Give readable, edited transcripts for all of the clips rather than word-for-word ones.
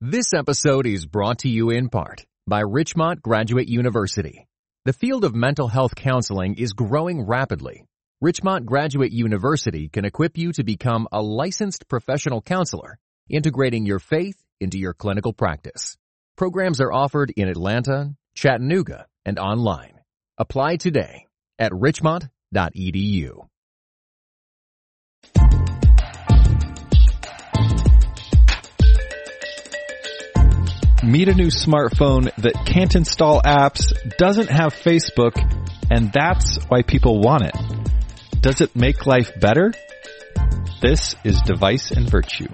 This episode is brought to you in part by Richmont Graduate University. The field of mental health counseling is growing rapidly. Richmont Graduate University can equip you to become a licensed professional counselor, integrating your faith into your clinical practice. Programs are offered in Atlanta, Chattanooga, and online. Apply today at richmont.edu. Meet a new smartphone that can't install apps, doesn't have Facebook, and that's why people want it. Does it make life better? This is Device and Virtue.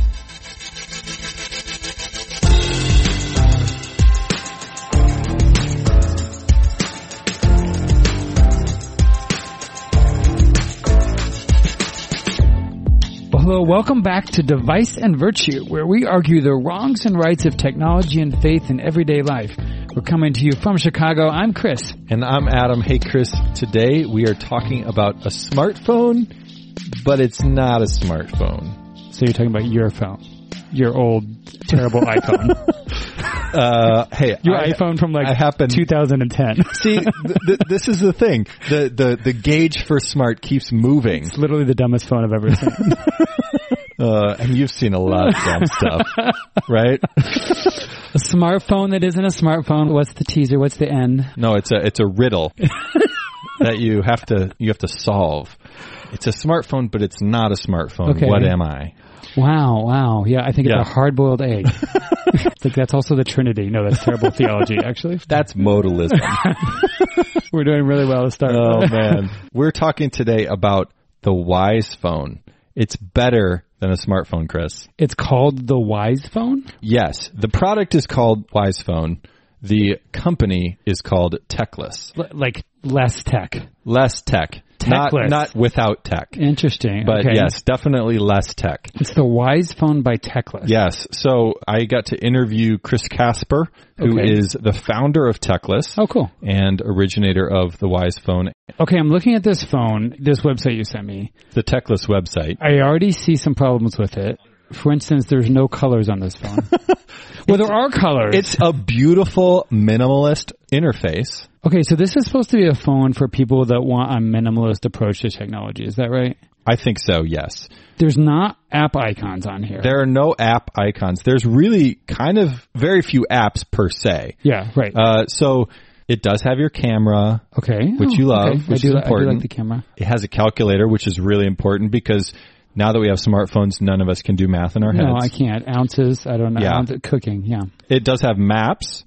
Hello, welcome back to Device and Virtue, where we argue the wrongs and rights of technology and faith in everyday life. We're coming to you from Chicago. I'm Chris. And I'm Adam. Hey, Chris. Today we are talking about a smartphone, but it's not a smartphone. So you're talking about your phone, your old, terrible iPhone. Hey, your iPhone from 2010. See, this is the thing. The gauge for smart keeps moving. It's literally the dumbest phone I've ever seen. And you've seen a lot of dumb stuff, right? A smartphone that isn't a smartphone. What's the teaser? What's the end? No, it's a riddle that you have to solve. It's a smartphone, but it's not a smartphone. Okay. What am I? Wow. Yeah, I think it's a hard-boiled egg. Like that's also the Trinity. No, that's terrible theology, actually. That's modalism. We're doing really well to start. Oh, man. We're talking today about the Wise Phone. It's better than a smartphone, Chris. It's called the Wise Phone? Yes. The product is called Wise Phone. The company is called Techless. Like less tech. Less tech. Not without tech. Interesting. But okay. Yes, definitely less tech. It's the Wise Phone by Techless. Yes. So I got to interview Chris Casper, who is the founder of Techless. Oh, cool. And originator of the Wise Phone. Okay, I'm looking at this phone, this website you sent me. The Techless website. I already see some problems with it. For instance, there's no colors on this phone. Well, there are colors. It's a beautiful minimalist interface. Okay, so this is supposed to be a phone for people that want a minimalist approach to technology. Is that right? I think so, yes. There's not app icons on here. There are no app icons. There's really kind of very few apps per se. Yeah, right. So it does have your camera, which you love, which is important. I do like the camera. It has a calculator, which is really important because now that we have smartphones, none of us can do math in our heads. No, I can't. Ounces, I don't know. Yeah. Cooking, yeah. It does have maps.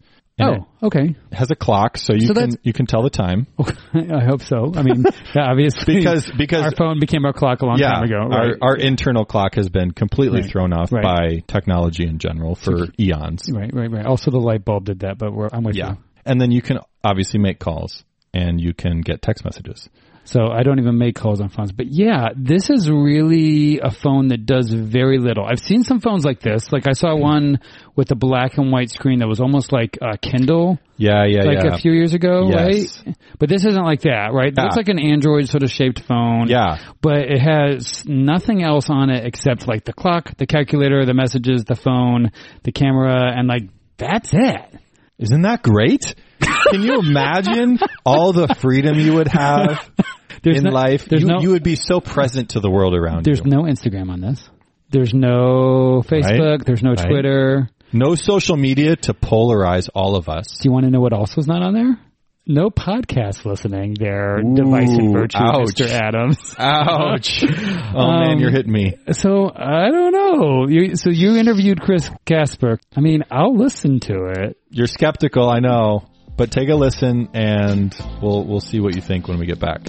Okay. It has a clock, so you can tell the time. I hope so. I mean, obviously, because our phone became our clock a long time ago. Right? Our internal clock has been completely thrown off by technology in general for eons. Right. Also, the light bulb did that, but I'm with you. And then you can obviously make calls, and you can get text messages. So I don't even make calls on phones. But yeah, this is really a phone that does very little. I've seen some phones like this. Like I saw one with a black and white screen that was almost like a Kindle. Yeah. A few years ago, yes. Right? But this isn't like that, right? It looks like an Android sort of shaped phone. Yeah. But it has nothing else on it except like the clock, the calculator, the messages, the phone, the camera, and that's it. Isn't that great? Can you imagine all the freedom you would have in life? You would be so present to the world around you. There's no Instagram on this. There's no Facebook. Right? There's no Twitter. No social media to polarize all of us. Do you want to know what else is not on there? No podcast listening there. Device and Virtue, Mr. Adams. Ouch. Oh, man, you're hitting me. So, I don't know. You interviewed Chris Casper. I mean, I'll listen to it. You're skeptical, I know. But take a listen, and we'll see what you think when we get back.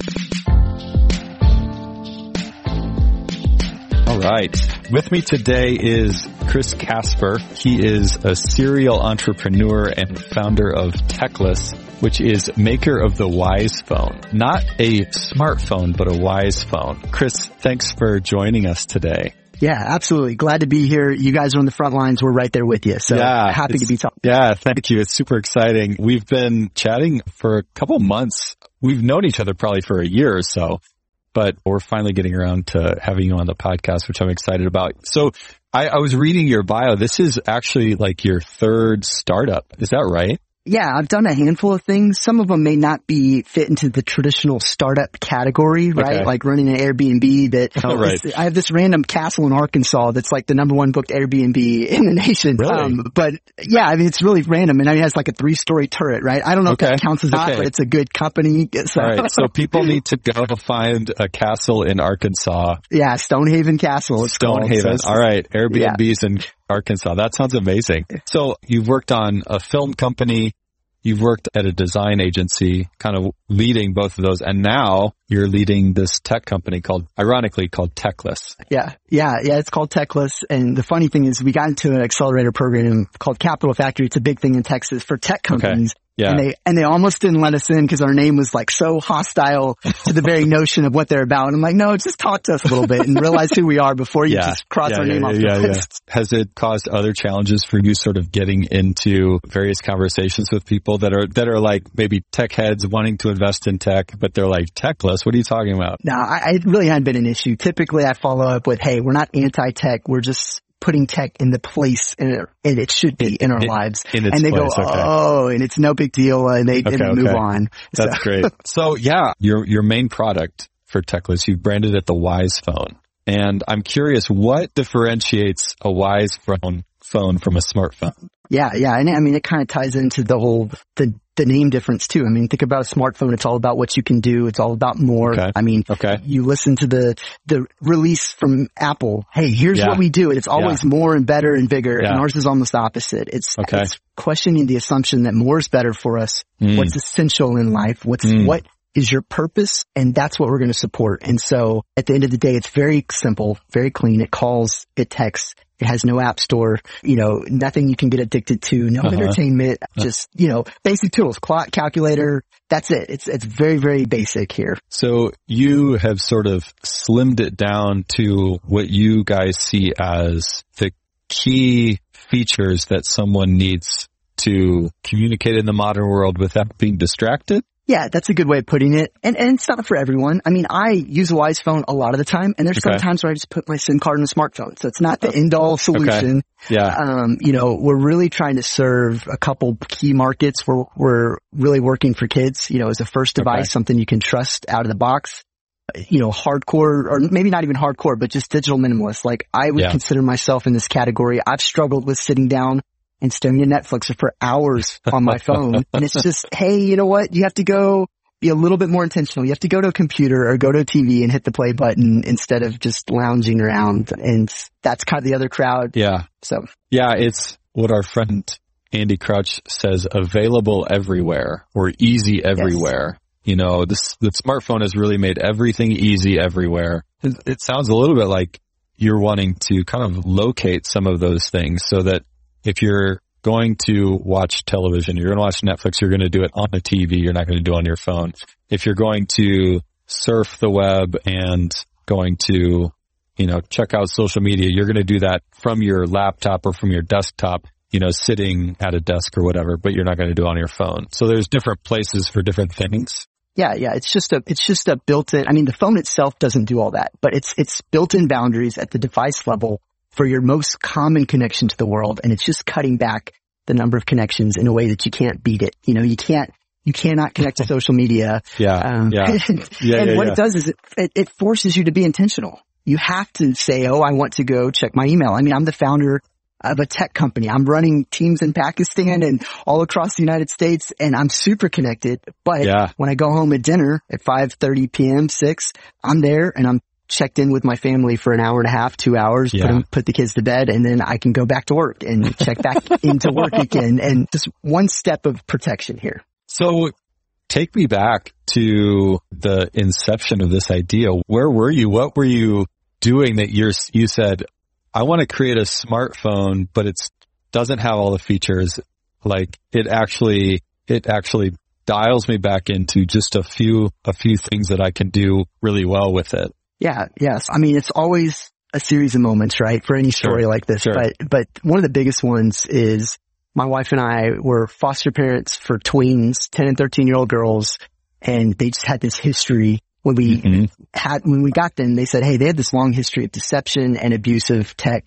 All right. With me today is Chris Casper. He is a serial entrepreneur and founder of Techless, which is maker of the Wise Phone. Not a smartphone, but a Wise Phone. Chris, thanks for joining us today. Yeah, absolutely. Glad to be here. You guys are on the front lines. We're right there with you. So happy to be talking. Yeah, thank you. It's super exciting. We've been chatting for a couple months. We've known each other probably for a year or so, but we're finally getting around to having you on the podcast, which I'm excited about. So I was reading your bio. This is actually like your third startup. Is that right? Yeah, I've done a handful of things. Some of them may not be fit into the traditional startup category, right? Okay. Like running an Airbnb that Right. I have this random castle in Arkansas that's like the #1 booked Airbnb in the nation. Really? But yeah, I mean, it's really random. And I mean, it has like a 3-story turret, right? I don't know if that counts as that, but it's a good company. So. All right. So people need to go find a castle in Arkansas. Yeah, Stonehaven Castle. It's Stonehaven. called. So All right. Airbnbs in Arkansas. That sounds amazing. So you've worked on a film company. You've worked at a design agency, kind of leading both of those. And now you're leading this tech company ironically called Techless. Yeah. It's called Techless. And the funny thing is we got into an accelerator program called Capital Factory. It's a big thing in Texas for tech companies. Okay. Yeah. And they almost didn't let us in because our name was like so hostile to the very notion of what they're about. And I'm like, no, just talk to us a little bit and realize who we are before you just cross our name off the list. Has it caused other challenges for you sort of getting into various conversations with people that are like maybe tech heads wanting to invest in tech, but they're like, Techless, what are you talking about? No, it really hadn't been an issue. Typically I follow up with, hey, we're not anti-tech. We're just putting tech in the place and it should be in our lives. And they go, oh, and it's no big deal. And they move on. That's great. So yeah, your main product for Techless, you've branded it the Wise Phone. And I'm curious, what differentiates a Wise phone from a smartphone? Yeah. And I mean, it kind of ties into the whole, the name difference too. I mean, think about a smartphone. It's all about what you can do. It's all about more. Okay. I mean, you listen to the release from Apple. Hey, here's what we do. And it's always more and better and bigger. And ours is almost opposite. It's questioning the assumption that more is better for us. What's essential in life? What is your purpose? And that's what we're going to support. And so at the end of the day, it's very simple, very clean. It calls, it texts. It has no app store, nothing you can get addicted to, no entertainment, just, basic tools, clock, calculator. That's it. It's very, very basic here. So you have sort of slimmed it down to what you guys see as the key features that someone needs to communicate in the modern world without being distracted. Yeah, that's a good way of putting it. And it's not for everyone. I mean, I use a Wise Phone a lot of the time, and there's some times where I just put my SIM card in a smartphone. So it's not the end-all solution. Okay. Yeah. We're really trying to serve a couple key markets. We're really working for kids, as a first device, something you can trust out of the box. Hardcore, or maybe not even hardcore, but just digital minimalist. Like I would consider myself in this category. I've struggled with sitting down and staring at Netflix for hours on my phone. And it's just, hey, you know what? You have to go be a little bit more intentional. You have to go to a computer or go to a TV and hit the play button instead of just lounging around. And that's kind of the other crowd. Yeah. So. Yeah, it's what our friend Andy Crouch says, available everywhere or easy everywhere. Yes. The smartphone has really made everything easy everywhere. It sounds a little bit like you're wanting to kind of locate some of those things so that if you're going to watch television, you're going to watch Netflix, you're going to do it on a TV, you're not going to do it on your phone. If you're going to surf the web and going to, check out social media, you're going to do that from your laptop or from your desktop, sitting at a desk or whatever, but you're not going to do it on your phone. So there's different places for different things. Yeah. It's just a built-in, I mean, the phone itself doesn't do all that, but it's built-in boundaries at the device level for your most common connection to the world. And it's just cutting back the number of connections in a way that you can't beat it. You cannot connect to social media. And what it does is it forces you to be intentional. You have to say, oh, I want to go check my email. I mean, I'm the founder of a tech company. I'm running teams in Pakistan and all across the United States, and I'm super connected. But when I go home at dinner at 5:30 p.m., 6, I'm there and I'm checked in with my family for an hour and a half, 2 hours, put the kids to bed, and then I can go back to work and check back into work again. And just one step of protection here. So take me back to the inception of this idea. Where were you? What were you doing that you said, I want to create a smartphone, but it doesn't have all the features. Like it actually dials me back into just a few things that I can do really well with it. Yeah. Yes. I mean, it's always a series of moments, right? For any story like this. Sure. But one of the biggest ones is my wife and I were foster parents for tweens, 10 and 13-year-old girls. And they just had this history when we got them, they said, hey, they had this long history of deception and abuse of tech.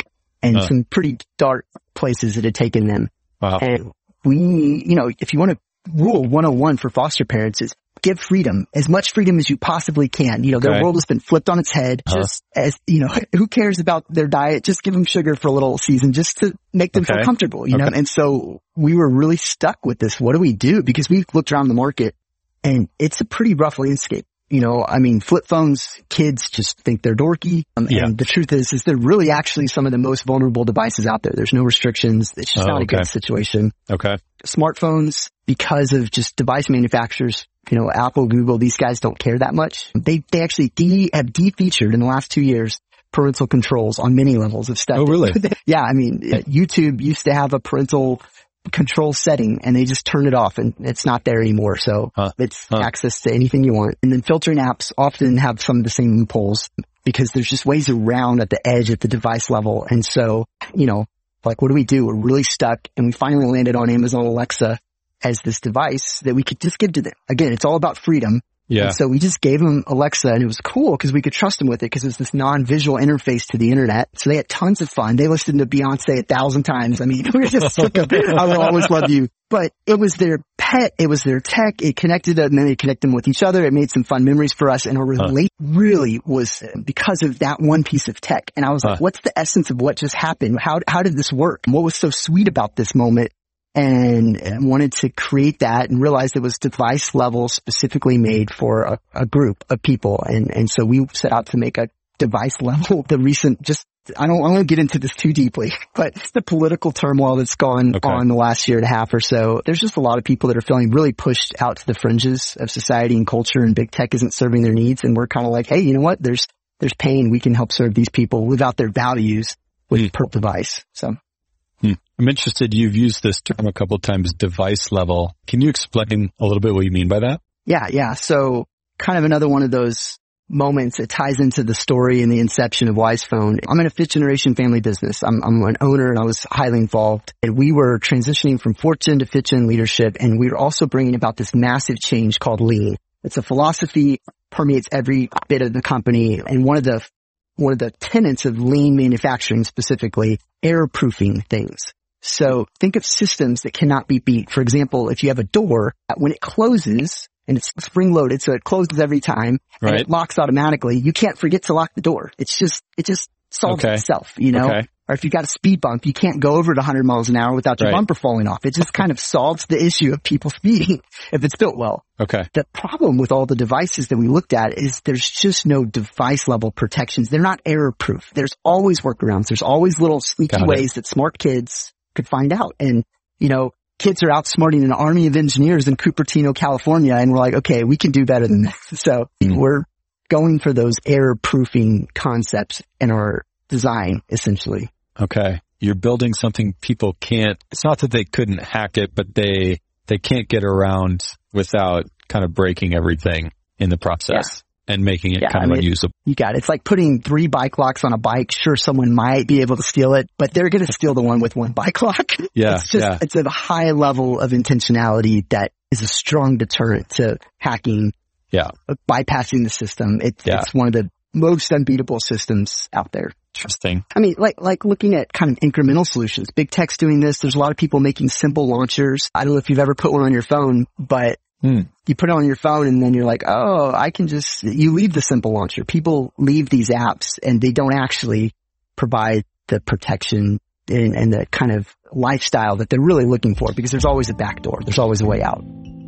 and some pretty dark places it had taken them. Wow. And we, if you want to rule 101 for foster parents is give freedom, as much freedom as you possibly can. Their world has been flipped on its head. Just as, who cares about their diet? Just give them sugar for a little season just to make them feel comfortable, know? And so we were really stuck with this. What do we do? Because we looked around the market and it's a pretty rough landscape. Flip phones, kids just think they're dorky. And the truth is they're really actually some of the most vulnerable devices out there. There's no restrictions. It's just not a good situation. Okay. Smartphones, because of just device manufacturers, Apple, Google, these guys don't care that much. They actually have de-featured in the last 2 years parental controls on many levels of stuff. Oh, really? Yeah. YouTube used to have a parental control setting and they just turn it off and it's not there anymore. So it's access to anything you want. And then filtering apps often have some of the same loopholes because there's just ways around at the edge at the device level. And so, what do we do? We're really stuck and we finally landed on Amazon Alexa as this device that we could just give to them. Again, it's all about freedom. Yeah. And so we just gave them Alexa and it was cool because we could trust them with it because it's this non-visual interface to the internet. So they had tons of fun. They listened to Beyonce 1,000 times. We were just sick of I Will Always Love You. But it was their pet. It was their tech. It connected them and then they connected them with each other. It made some fun memories for us and our relate really was because of that one piece of tech. And I was like, what's the essence of what just happened? How did this work? What was so sweet about this moment? And wanted to create that and realized it was device level specifically made for a group of people. And so we set out to make a device level. I don't want to get into this too deeply, but it's the political turmoil that's gone on the last year and a half or so. There's just a lot of people that are feeling really pushed out to the fringes of society and culture and big tech isn't serving their needs. And we're kind of like, hey, you know what? There's pain. We can help serve these people live out their values with per device. So. I'm interested. You've used this term a couple of times, device level. Can you explain a little bit what you mean by that? Yeah. So kind of another one of those moments. It ties into the story and the inception of WisePhone. I'm in a fifth generation family business. I'm an owner and I was highly involved. And we were transitioning from fourth gen to fifth gen leadership. And we were also bringing about this massive change called lean. It's a philosophy, permeates every bit of the company. And one of the tenets of lean manufacturing specifically, error-proofing things. So think of systems that cannot be beat. For example, if you have a door, when it closes and it's spring-loaded, so it closes every time and it locks automatically, you can't forget to lock the door. It just solves itself, Or if you've got a speed bump, you can't go over at 100 miles an hour without your bumper falling off. It just kind of solves the issue of people speeding if it's built well. Okay. The problem with all the devices that we looked at is there's just no device level protections. They're not error proof. There's always workarounds. There's always little sneaky ways that smart kids could find out. And, kids are outsmarting an army of engineers in Cupertino, California. And we're like, okay, we can do better than this. So we're going for those error proofing concepts in our design, essentially. Okay. You're building something people can't, it's not that they couldn't hack it, but they can't get around without kind of breaking everything in the process and making it kind of unusable. You got it. It's like putting 3 bike locks on a bike. Sure, someone might be able to steal it, but they're going to steal the one with 1 bike lock. Yeah. It's a high level of intentionality that is a strong deterrent to hacking. Yeah. Bypassing the system. It's one of the most unbeatable systems out there. Interesting. Like looking at kind of incremental solutions. Big tech's doing this. There's a lot of people making simple launchers. I don't know if you've ever put one on your phone, but you put it on your phone and then you're like, you leave the simple launcher. People leave these apps and they don't actually provide the protection and the kind of lifestyle that they're really looking for because there's always a back door. There's always a way out.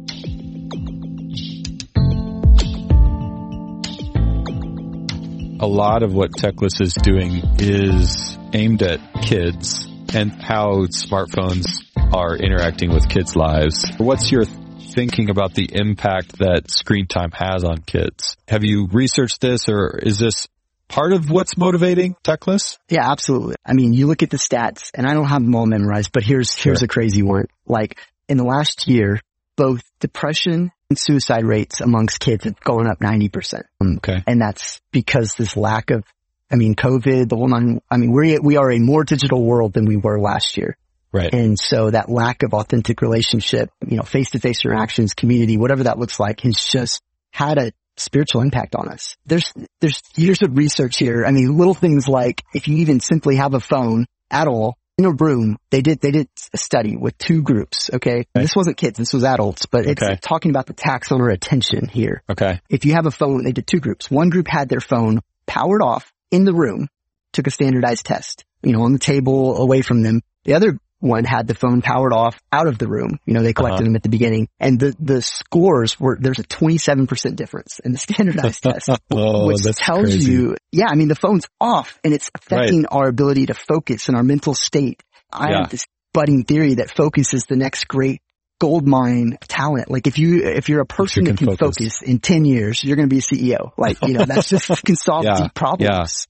A lot of what Techless is doing is aimed at kids and how smartphones are interacting with kids' lives. What's your thinking about the impact that screen time has on kids? Have you researched this, or is this part of what's motivating Techless? Yeah, absolutely. You look at the stats, and I don't have them all memorized, but here's a crazy one. Like, in the last year, both depression and suicide rates amongst kids have gone up 90%. Okay. And that's because this lack of, COVID, we are a more digital world than we were last year. Right. And so that lack of authentic relationship, face-to-face interactions, community, whatever that looks like, has just had a spiritual impact on us. There's years of research here. Little things like if you even simply have a phone at all in a room. They did a study with 2 groups. Okay. This wasn't kids. This was adults, but it's talking about the tax on our attention here. Okay. If you have a phone, they did 2 groups. One group had their phone powered off in the room, took a standardized test, on the table away from them. The other one had the phone powered off out of the room. They collected them at the beginning, and the scores there's a 27% difference in the standardized test, which tells crazy. you, the phone's off and it's affecting our ability to focus and our mental state. I have this budding theory that focus is the next great gold mine of talent. Like if you're a person that can focus in 10 years, you're going to be a CEO. Like, that's just can solve deep problems.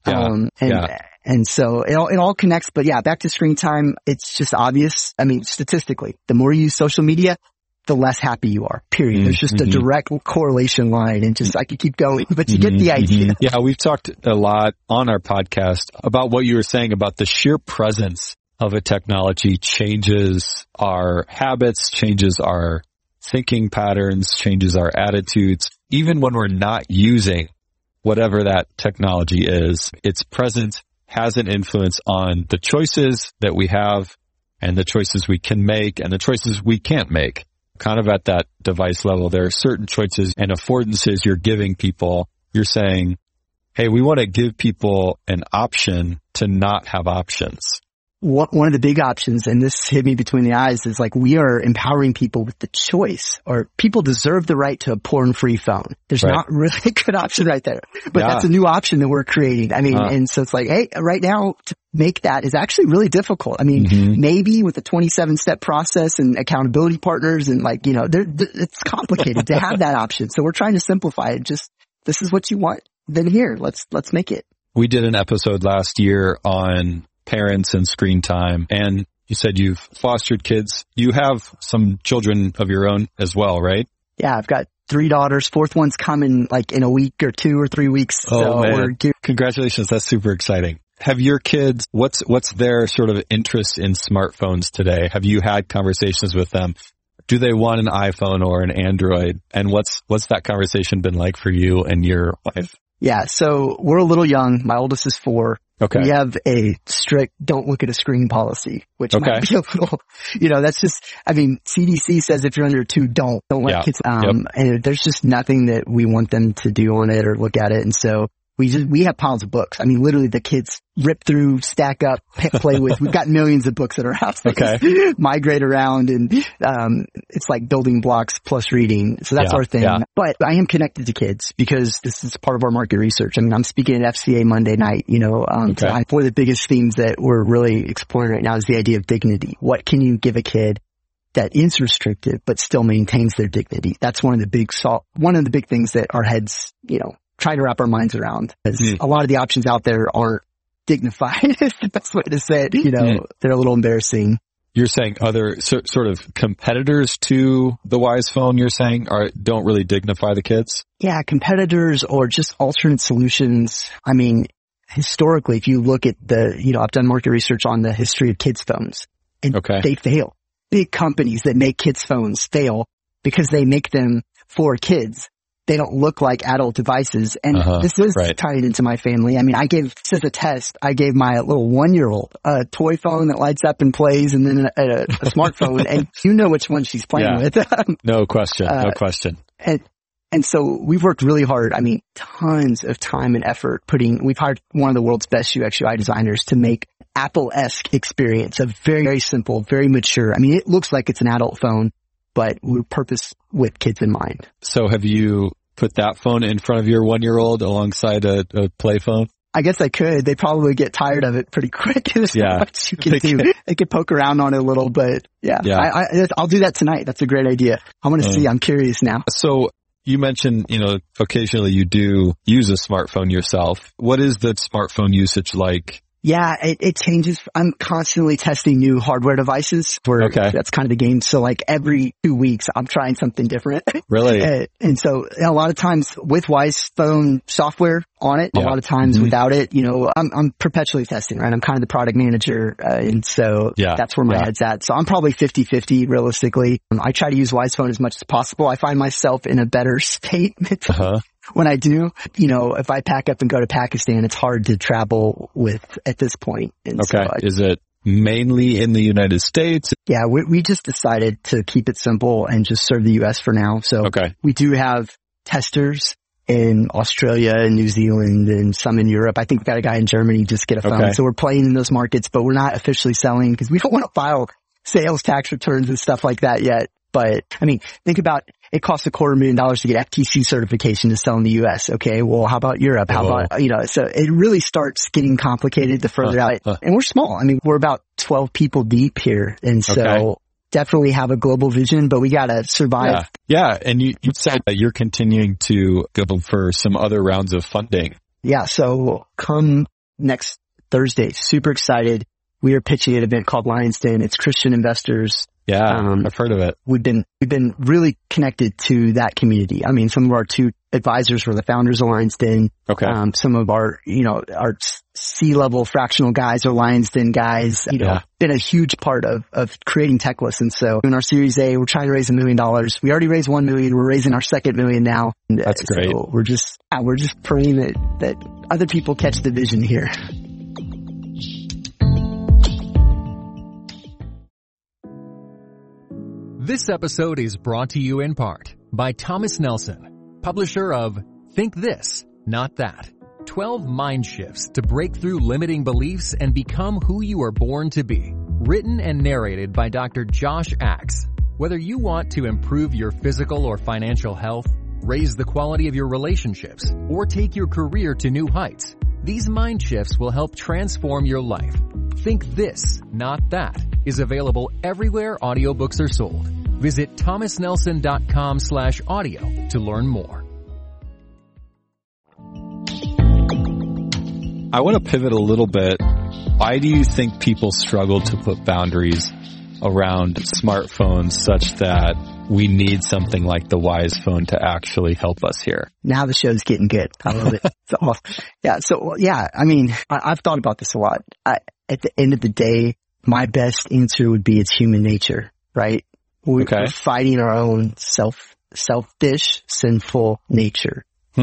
And so it all connects, but back to screen time. It's just obvious. I mean, statistically, the more you use social media, the less happy you are, period. There's just a direct correlation line, and just I could keep going, but you get the idea. Yeah. We've talked a lot on our podcast about what you were saying about the sheer presence of a technology changes our habits, changes our thinking patterns, changes our attitudes. Even when we're not using whatever that technology is, its presence has an influence on the choices that we have and the choices we can make and the choices we can't make. Kind of at that device level, there are certain choices and affordances you're giving people. You're saying, hey, we want to give people an option to not have options. One of the big options, and this hit me between the eyes, is like we are empowering people with the choice, or people deserve the right to a porn-free phone. There's not really a good option right there, but that's a new option that we're creating. I mean, and so it's like, hey, right now to make that is actually really difficult. I mean, maybe with a 27-step process and accountability partners and like, it's complicated to have that option. So we're trying to simplify it. Just, this is what you want. Then here, let's make it. We did an episode last year on parents and screen time, and you said you've fostered kids. You have some children of your own as well, right? Yeah, I've got 3 daughters. 4th one's coming like in a week or 2 or 3 weeks. Oh, man. Congratulations. That's super exciting. Have your kids, what's their sort of interest in smartphones today? Have you had conversations with them? Do they want an iPhone or an Android? And what's that conversation been like for you and your wife? Yeah, so we're a little young. My oldest is 4. Okay. We have a strict don't look at a screen policy, which might be a little, that's just, I mean, CDC says if you're under 2, don't let kids, and there's just nothing that we want them to do on it or look at it. And so we have piles of books. I mean, literally the kids rip through, stack up, play with. We've got millions of books at our house. That migrate around, and it's like building blocks plus reading. So that's our thing. Yeah. But I am connected to kids because this is part of our market research. I mean, I'm speaking at FCA Monday night, one of the biggest themes that we're really exploring right now is the idea of dignity. What can you give a kid that is restrictive but still maintains their dignity? That's one of the big things that our heads, try to wrap our minds around. A lot of the options out there aren't dignified is the best way to say it. They're a little embarrassing. You're saying other sort of competitors to the Wyze phone, you're saying, don't really dignify the kids? Yeah, competitors or just alternate solutions. I mean, historically, if you look at I've done market research on the history of kids phones, and they fail. Big companies that make kids phones fail because they make them for kids. They don't look like adult devices. And this is tied into my family. I mean, this is a test. I gave my little 1-year-old a toy phone that lights up and plays, and then a smartphone, and which one she's playing with. No question. And so we've worked really hard. I mean, tons of time and effort we've hired one of the world's best UX UI designers to make Apple-esque experience, a very, very simple, very mature. I mean, it looks like it's an adult phone, but we purpose with kids in mind. So have you put that phone in front of your 1-year-old alongside a play phone? I guess I could. They probably get tired of it pretty quick. There's not much you can do. They could poke around on it a little, but I'll do that tonight. That's a great idea. I want to see. I'm curious now. So you mentioned, occasionally you do use a smartphone yourself. What is the smartphone usage like? Yeah, it changes. I'm constantly testing new hardware devices. That's kind of the game. So like every 2 weeks, I'm trying something different. Really? And so a lot of times with Wyze phone software on it, a lot of times without it, I'm perpetually testing, right? I'm kind of the product manager. And so that's where my head's at. So I'm probably 50-50 realistically. I try to use Wyze phone as much as possible. I find myself in a better state when I do, you know, if I pack up and go to Pakistan, it's hard to travel with at this point. And okay. So is it mainly in the United States? Yeah, we just decided to keep it simple and just serve the U.S. for now. So we do have testers in Australia and New Zealand and some in Europe. I think we've got a guy in Germany just get a phone. So we're playing in those markets, but we're not officially selling because we don't want to file sales tax returns and stuff like that yet. But I mean, think about it costs $250,000 to get FTC certification to sell in the U.S. Okay. Well, how about Europe? How about, you know, so it really starts getting complicated the further out. And we're small. I mean, we're about 12 people deep here. And so definitely have a global vision, but we got to survive. Yeah. And you said that you're continuing to go for some other rounds of funding. Yeah. So come next Thursday, super excited. We are pitching an event called Lion's Den. It's Christian investors. Yeah, I've heard of it. We've been really connected to that community. I mean, some of our two advisors were the founders of Lion's Den. Some of our, you know, our C-level fractional guys are Lion's Den guys. You know, been a huge part of creating Techless. And so in our Series A, we're trying to raise $1 million. We already raised $1 million. We're raising our second $1 million now. That's great. So we're just praying that other people catch the vision here. This episode is brought to you in part by Thomas Nelson, publisher of Think This, Not That. 12 Mind Shifts to break through limiting beliefs and become who you are born to be. Written and narrated by Dr. Josh Axe. Whether you want to improve your physical or financial health, raise the quality of your relationships, or take your career to new heights, these mind shifts will help transform your life. Think This, Not That is available everywhere audiobooks are sold. Visit thomasnelson.com/audio to learn more. I want to pivot a little bit. Why do you think people struggle to put boundaries around smartphones such that we need something like the Wise Phone to actually help us here? Now the show's getting good. I love it. It's awesome. Yeah, I mean, I've thought about this a lot. At the end of the day, my best answer would be it's human nature, right? We're fighting our own selfish, sinful nature.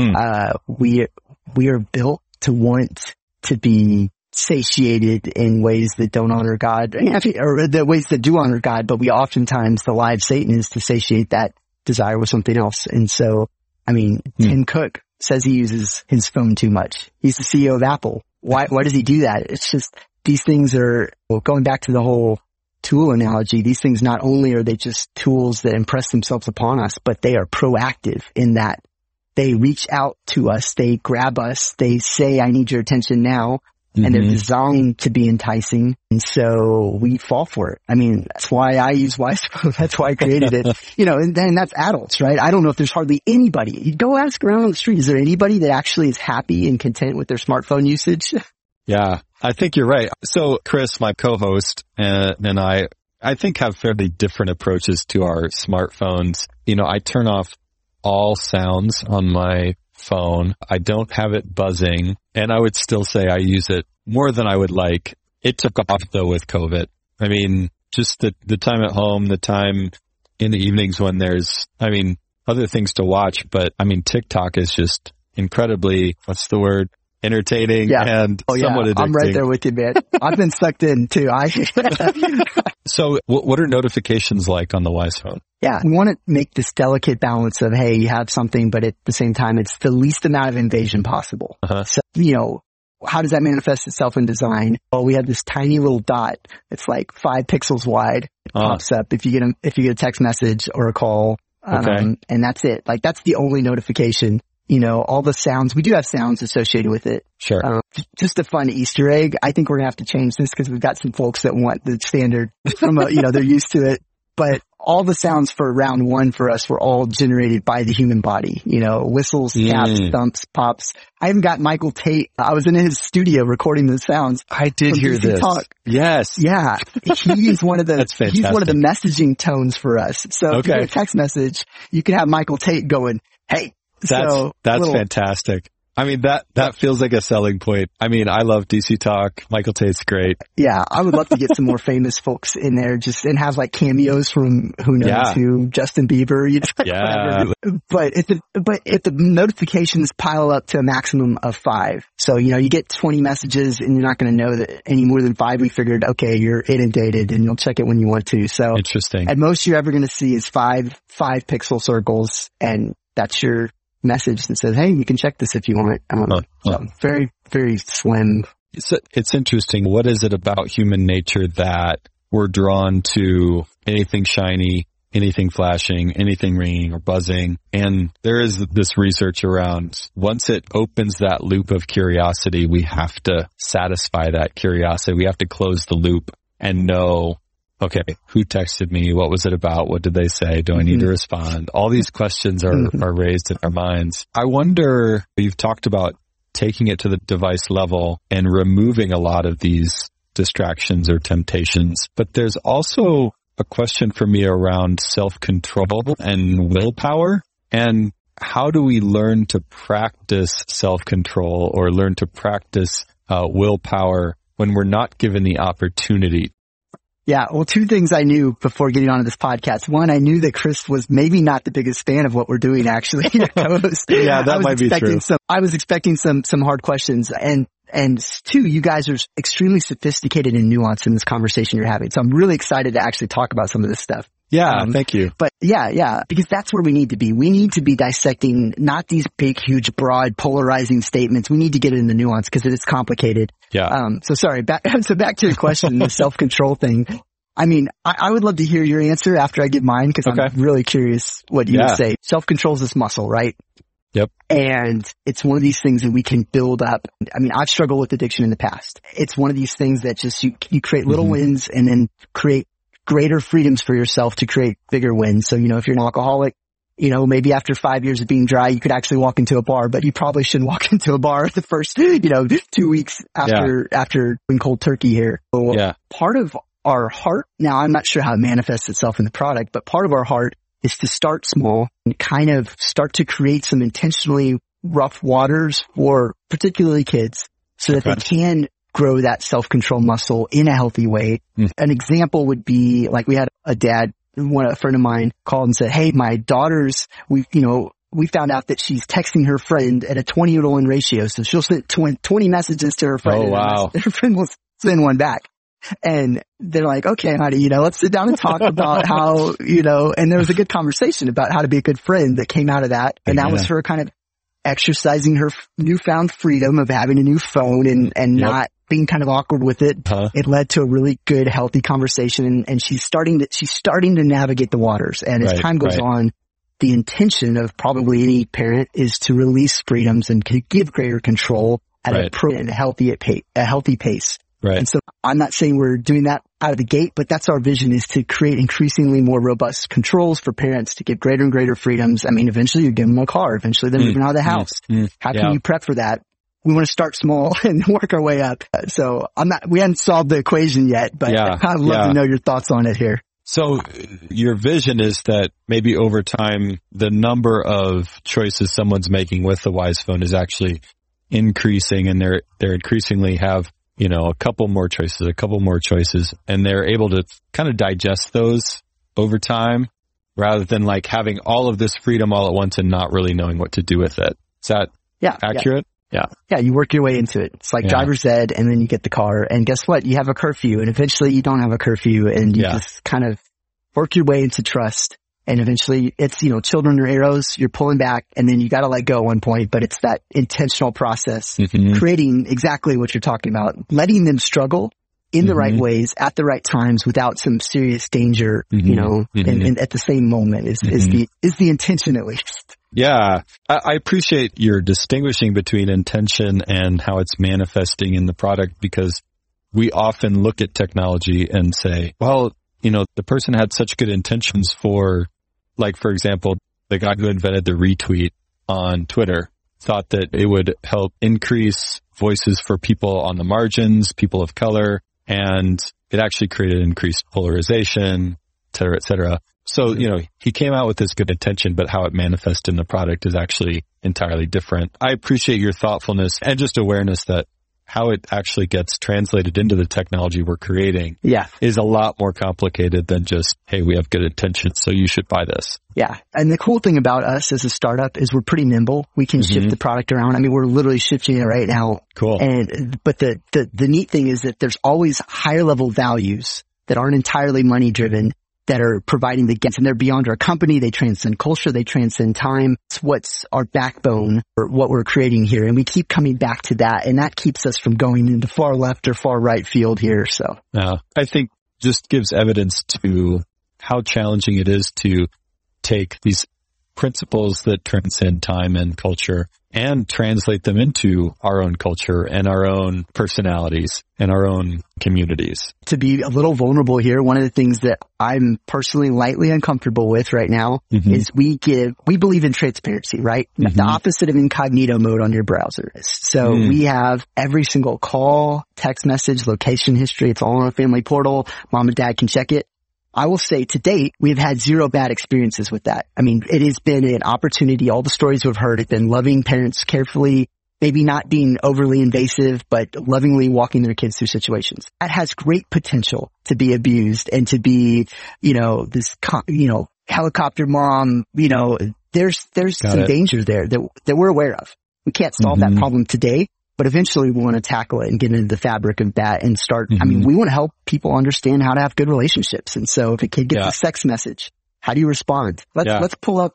We are built to want to be satiated in ways that don't honor God, or the ways that do honor God, but we oftentimes, the lie of Satan is to satiate that desire with something else. And so, I mean, Tim Cook says he uses his phone too much. He's the CEO of Apple. Why does he do that? It's just, these things are, going back to the whole tool analogy, these things not only are they just tools that impress themselves upon us, but they are proactive in that they reach out to us, they grab us, they say, I need your attention now, and they're designed to be enticing, and so we fall for it. I mean, that's why I use Wise Phone. That's why I created it. You know, and then that's adults, right? I don't know if there's hardly anybody. You go ask around on the street, is there anybody that actually is happy and content with their smartphone usage? Yeah, I think you're right. So Chris, my co-host, and I think have fairly different approaches to our smartphones. You know, I turn off all sounds on my phone. I don't have it buzzing, and I would still say I use it more than I would like. It took off though with COVID. I mean, just the time at home, the time in the evenings when there's, I mean, other things to watch, but I mean, TikTok is just incredibly, entertaining and somewhat addicting. I'm right there with you, man. I've been sucked in too. So what are notifications like on the Wise Phone? Yeah, we want to make this delicate balance of, hey, you have something, but at the same time, it's the least amount of invasion possible. So, you know, how does that manifest itself in design? Well, we have this tiny little dot. It's like 5 pixels wide. It pops up if you get a text message or a call. And that's it. Like, that's the only notification. You know, all the sounds, we do have sounds associated with it. Sure. Just a fun Easter egg. I think we're going to have to change this because we've got some folks that want the standard from, they're used to it. But all the sounds for round one for us were all generated by the human body. You know, whistles, taps, thumps, pops. I even got Michael Tate. I was in his studio recording the sounds. I did hear this. Talk. Yes. Yeah. He's one of the, That's fantastic. He's one of the messaging tones for us. So if you get a text message, you can have Michael Tate going, hey. That's fantastic. I mean, that feels like a selling point. I mean, I love DC Talk. Michael Tate's great. Yeah. I would love to get some more famous folks in there and have like cameos from who knows who, Justin Bieber, yeah. But if the notifications pile up to a maximum of 5, so, you get 20 messages and you're not going to know that any more than 5, we figured, okay, you're inundated and you'll check it when you want to. So interesting. At most you're ever going to see is 5 pixel circles, and that's your message that says, hey, you can check this if you want. So very, very slim. It's interesting. What is it about human nature that we're drawn to anything shiny, anything flashing, anything ringing or buzzing? And there is this research around once it opens that loop of curiosity, we have to satisfy that curiosity. We have to close the loop and know, okay, who texted me? What was it about? What did they say? Do I need to respond? All these questions are raised in our minds. I wonder, you've talked about taking it to the device level and removing a lot of these distractions or temptations, but there's also a question for me around self-control and willpower. And how do we learn to practice self-control or learn to practice willpower when we're not given the opportunity? Yeah, well, 2 things I knew before getting onto this podcast. One, I knew that Chris was maybe not the biggest fan of what we're doing, actually. Yeah, that might be true. I was expecting some hard questions. And 2, you guys are extremely sophisticated and nuanced in this conversation you're having. So I'm really excited to actually talk about some of this stuff. Yeah, thank you. But yeah, because that's where we need to be. We need to be dissecting not these big, huge, broad, polarizing statements. We need to get into nuance because it is complicated. Yeah. So sorry, back to your question, the self-control thing. I mean, I would love to hear your answer after I give mine because I'm really curious what you would say. Self-control is this muscle, right? Yep. And it's one of these things that we can build up. I mean, I've struggled with addiction in the past. It's one of these things that just you create little wins and then create greater freedoms for yourself to create bigger wins. So, if you're an alcoholic, maybe after 5 years of being dry, you could actually walk into a bar, but you probably shouldn't walk into a bar the first, 2 weeks after going cold turkey here. So part of our heart, now I'm not sure how it manifests itself in the product, but part of our heart is to start small and kind of start to create some intentionally rough waters for particularly kids so that they can grow that self-control muscle in a healthy way. An example would be like we had a friend of mine called and said, hey, my daughter's, we found out that she's texting her friend at a 20-to-1 ratio. So she'll send 20 messages to her friend. Oh, wow. And her friend will send one back. And they're like, okay, honey, let's sit down and talk about how, and there was a good conversation about how to be a good friend that came out of that. And that was her kind of exercising her newfound freedom of having a new phone and not being kind of awkward with it. It led to a really good, healthy conversation, and she's starting to navigate the waters. And as time goes on, the intention of probably any parent is to release freedoms and give greater control at a healthy pace. Right. And so I'm not saying we're doing that out of the gate, but that's our vision, is to create increasingly more robust controls for parents to give greater and greater freedoms. I mean, eventually you give them a car. Eventually they're moving out of the house. How can you prep for that? We want to start small and work our way up. So we haven't solved the equation yet, but I'd love to know your thoughts on it here. So your vision is that maybe over time, the number of choices someone's making with the Wise Phone is actually increasing, and they're increasingly have, a couple more choices, and they're able to kind of digest those over time rather than like having all of this freedom all at once and not really knowing what to do with it. Is that accurate? Yeah, you work your way into it. It's like driver's ed, and then you get the car, and guess what? You have a curfew, and eventually you don't have a curfew, and you just kind of work your way into trust. And eventually it's, children are arrows, you're pulling back, and then you got to let go at one point, but it's that intentional process, creating exactly what you're talking about, letting them struggle in the right ways at the right times without some serious danger, and at the same moment is the intention, at least. Yeah. I appreciate your distinguishing between intention and how it's manifesting in the product, because we often look at technology and say, well, the person had such good intentions for example, the guy who invented the retweet on Twitter thought that it would help increase voices for people on the margins, people of color, and it actually created increased polarization, et cetera, et cetera. So, he came out with this good intention, but how it manifests in the product is actually entirely different. I appreciate your thoughtfulness and just awareness that how it actually gets translated into the technology we're creating is a lot more complicated than just, hey, we have good intentions, so you should buy this. Yeah. And the cool thing about us as a startup is we're pretty nimble. We can shift the product around. I mean, we're literally shifting it right now. Cool. But the neat thing is that there's always higher level values that aren't entirely money driven that are providing the gains, and they're beyond our company. They transcend culture. They transcend time. It's what's our backbone for what we're creating here. And we keep coming back to that, and that keeps us from going into far left or far right field here. So I think just gives evidence to how challenging it is to take these principles that transcend time and culture and translate them into our own culture and our own personalities and our own communities. To be a little vulnerable here, one of the things that I'm personally lightly uncomfortable with right now is we believe in transparency, right? The opposite of incognito mode on your browser. So we have every single call, text message, location history. It's all on a family portal. Mom and dad can check it. I will say to date, we've had zero bad experiences with that. I mean, it has been an opportunity. All the stories we've heard have been loving parents carefully, maybe not being overly invasive, but lovingly walking their kids through situations. That has great potential to be abused and to be, this, helicopter mom, there's some danger there that we're aware of. We can't solve that problem today, but eventually we want to tackle it and get into the fabric of that and start. I mean, we want to help people understand how to have good relationships. And so if a kid gets a sex message, how do you respond? Let's pull up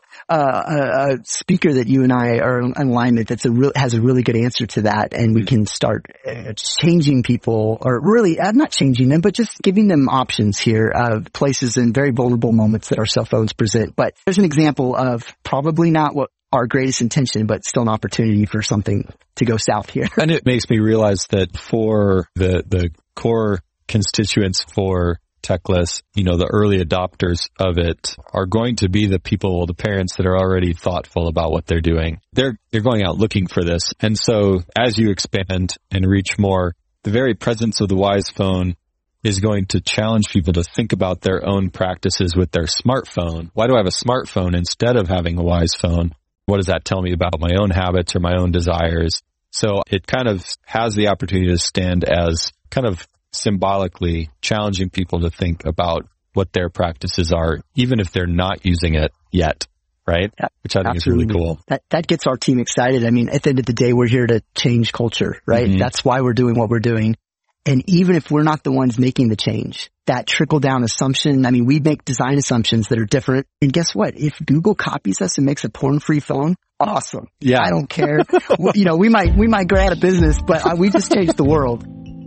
a speaker that you and I are in alignment has a really good answer to that, and we can start changing people, or really not changing them, but just giving them options here of places in very vulnerable moments that our cell phones present. But there's an example of probably not what our greatest intention, but still an opportunity for something to go south here. And it makes me realize that for the core constituents for Techless, the early adopters of it are going to be the people, the parents that are already thoughtful about what they're doing. They're going out looking for this. And so as you expand and reach more, the very presence of the Wise Phone is going to challenge people to think about their own practices with their smartphone. Why do I have a smartphone instead of having a Wise Phone? What does that tell me about my own habits or my own desires? So it kind of has the opportunity to stand as kind of symbolically challenging people to think about what their practices are, even if they're not using it yet, right? Yeah, which I think is really cool. That gets our team excited. I mean, at the end of the day, we're here to change culture, right? That's why we're doing what we're doing. And even if we're not the ones making the change, that trickle down assumption, I mean, we make design assumptions that are different. And guess what? If Google copies us and makes a porn-free phone, awesome. Yeah. I don't care. We might go out of business, but we just changed the world.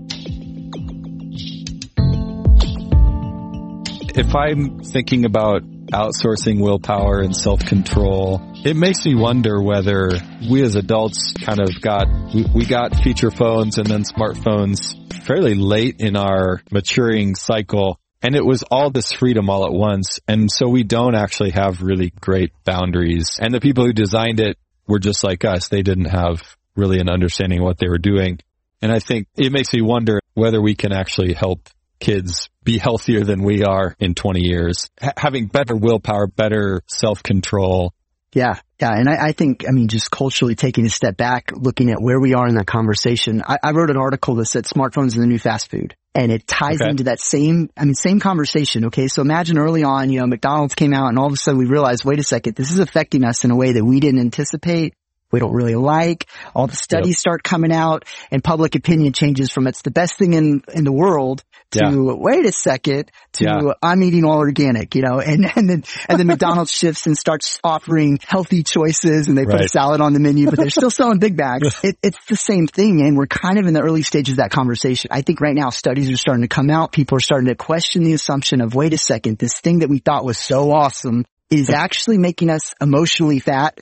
If I'm thinking about outsourcing willpower and self-control, it makes me wonder whether we as adults kind of got feature phones and then smartphones fairly late in our maturing cycle, and it was all this freedom all at once, and so we don't actually have really great boundaries. And the people who designed it were just like us. They didn't have really an understanding of what they were doing. And I think it makes me wonder whether we can actually help kids be healthier than we are in 20 years, having better willpower, better self-control. Yeah. And I think, just culturally taking a step back, looking at where we are in that conversation, I wrote an article that said smartphones are the new fast food. And it ties into that same conversation. Okay. So imagine early on, McDonald's came out and all of a sudden we realized, wait a second, this is affecting us in a way that we didn't anticipate. We don't really like. All the studies start coming out, and public opinion changes from it's the best thing in the world to wait a second to I'm eating all organic, and then McDonald's shifts and starts offering healthy choices, and they put a salad on the menu, but they're still selling Big Macs. It's the same thing, and we're kind of in the early stages of that conversation. I think right now studies are starting to come out. People are starting to question the assumption of, wait a second, this thing that we thought was so awesome is actually making us emotionally fat,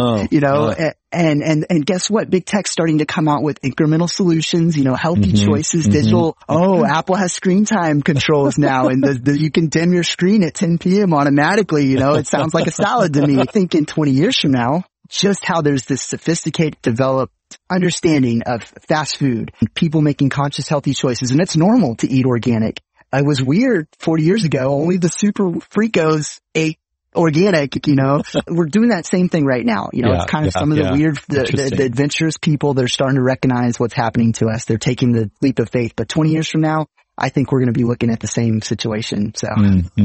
and guess what? Big tech's starting to come out with incremental solutions, healthy choices, digital. Oh, Apple has screen time controls now, and you can dim your screen at 10 p.m. automatically. It sounds like a salad to me. I think in 20 years from now, just how there's this sophisticated, developed understanding of fast food and people making conscious, healthy choices, and it's normal to eat organic. It was weird 40 years ago. Only the super freakos ate organic, you know. We're doing that same thing right now. You know, it's kind of some of the weird, the adventurous people, they're starting to recognize what's happening to us. They're taking the leap of faith. But 20 years from now, I think we're going to be looking at the same situation. So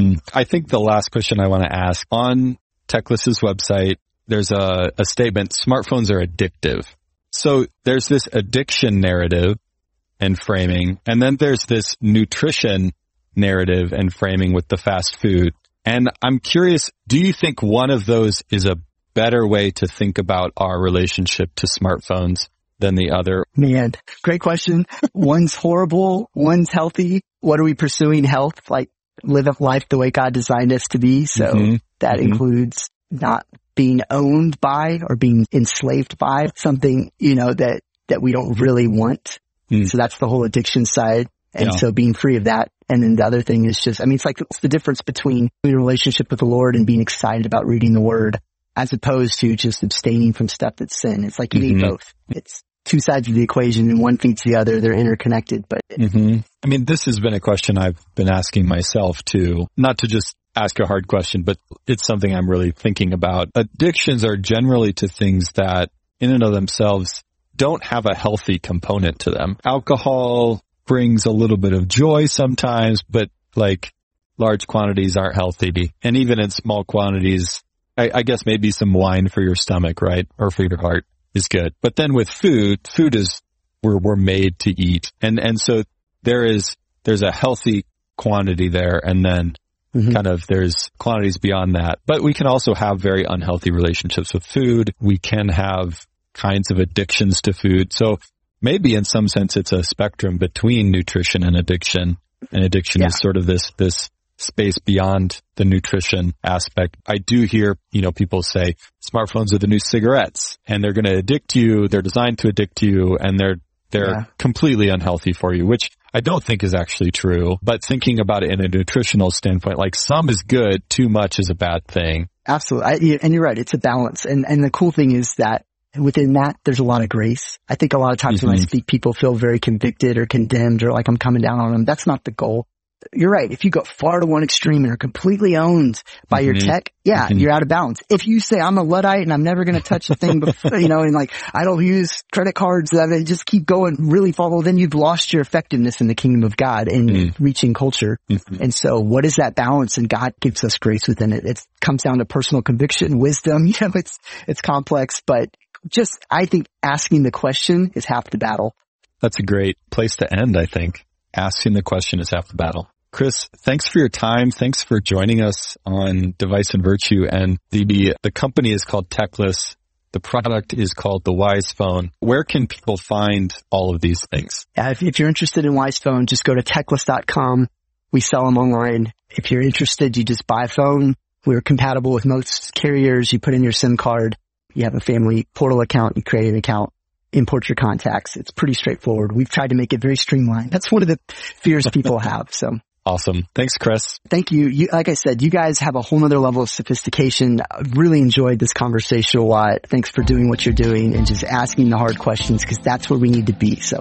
I think the last question I want to ask, on Techless's website, there's a statement, smartphones are addictive. So there's this addiction narrative and framing, and then there's this nutrition narrative and framing with the fast food. And I'm curious, do you think one of those is a better way to think about our relationship to smartphones than the other? Man, great question. One's horrible, one's healthy. What are we pursuing? Health, like live a life the way God designed us to be. So that includes not being owned by or being enslaved by something, you know, that we don't really want. So that's the whole addiction side. And so being free of that. And then the other thing is just, I mean, it's the difference between a relationship with the Lord and being excited about reading the Word as opposed to just abstaining from stuff that's sin. It's like you need both. It's two sides of the equation and one feeds the other. They're interconnected, but I mean, this has been a question I've been asking myself too, not to just ask a hard question, but it's something I'm really thinking about. Addictions are generally to things that in and of themselves don't have a healthy component to them. Alcohol brings a little bit of joy sometimes, but like large quantities aren't healthy. And even in small quantities, I guess maybe some wine for your stomach, right? Or for your heart is good. But then with food is we're made to eat. And so there's a healthy quantity there. And then kind of there's quantities beyond that. But we can also have very unhealthy relationships with food. We can have kinds of addictions to food. So maybe in some sense it's a spectrum between nutrition and addiction. And addiction is sort of this space beyond the nutrition aspect. I do hear, you know, people say smartphones are the new cigarettes and they're going to addict you. They're designed to addict you and they're completely unhealthy for you, which I don't think is actually true. But thinking about it in a nutritional standpoint, like some is good, too much is a bad thing. Absolutely. And you're right. It's a balance. And the cool thing is that within that, there's a lot of grace. I think a lot of times when I speak, people feel very convicted or condemned or like I'm coming down on them. That's not the goal. You're right. If you go far to one extreme and are completely owned by your tech, you're out of balance. If you say I'm a Luddite and I'm never going to touch a thing before, you know, and like I don't use credit cards, and just keep going really far, well, then you've lost your effectiveness in the kingdom of God in reaching culture. And so what is that balance? And God gives us grace within it. It comes down to personal conviction, wisdom. You know, it's complex, but just, I think asking the question is half the battle. That's a great place to end, I think. Asking the question is half the battle. Chris, thanks for your time. Thanks for joining us on Device and Virtue. And the company is called Techless. The product is called the Wise Phone. Where can people find all of these things? If you're interested in Wise Phone, just go to techless.com. We sell them online. If you're interested, you just buy a phone. We're compatible with most carriers. You put in your SIM card. You have a family portal account. You create an account. Import your contacts. It's pretty straightforward. We've tried to make it very streamlined. That's one of the fears people have. So awesome. Thanks, Chris. Thank you. Like I said, you guys have a whole nother level of sophistication. I really enjoyed this conversation a lot. Thanks for doing what you're doing and just asking the hard questions because that's where we need to be. So.